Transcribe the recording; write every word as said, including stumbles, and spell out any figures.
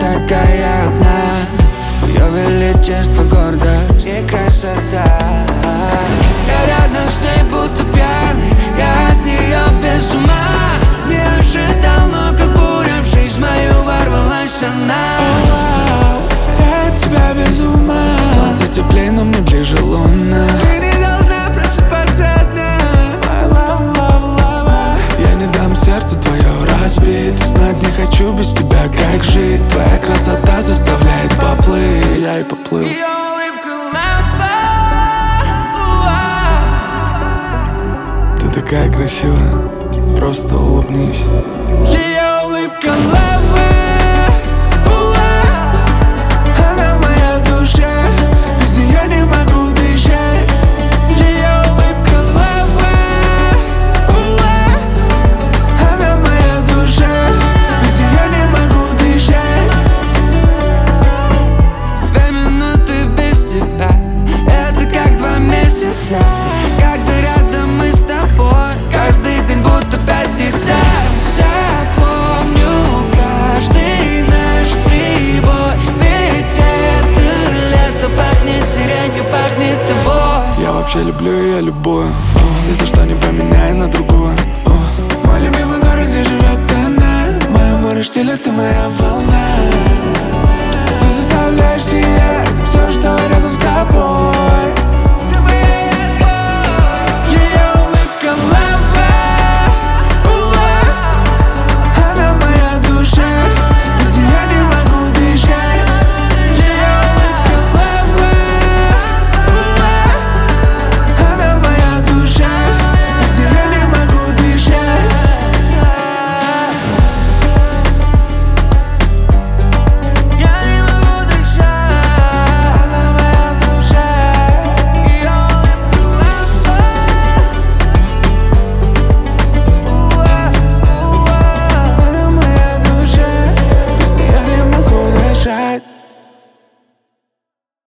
такая одна. Ее величество, гордость и красота. Я рядом с ней будто пьяный, я от нее без ума. Не ожидал, но как буря в жизнь мою ворвалась она. Oh, wow, я от тебя без ума. Солнце теплее, но мне ближе луна. Ты не должна просыпаться одна. My love, love, love. Я не дам сердцу твое разбить. Знать не хочу без тебя, как жить. Твоя красота заставляет поплыть. Я и поплыл. Ее улыбка лампа. Ты такая красивая, просто улыбнись. Ее улыбка лава. Она моя душа, без нее не могу дышать. Ее улыбка лава. Она моя душа, без нее не могу дышать. Две минуты без тебя, это как два месяца. Когда рядом мы с тобой, каждый день будто пятница. Запомню каждый наш прибой, ведь это лето пахнет сиренью, пахнет тобой. Я вообще люблю ее любую, ни за что не поменяй на другую. Мой любимый город, где живет она. Мое море штиля, ты моя волна.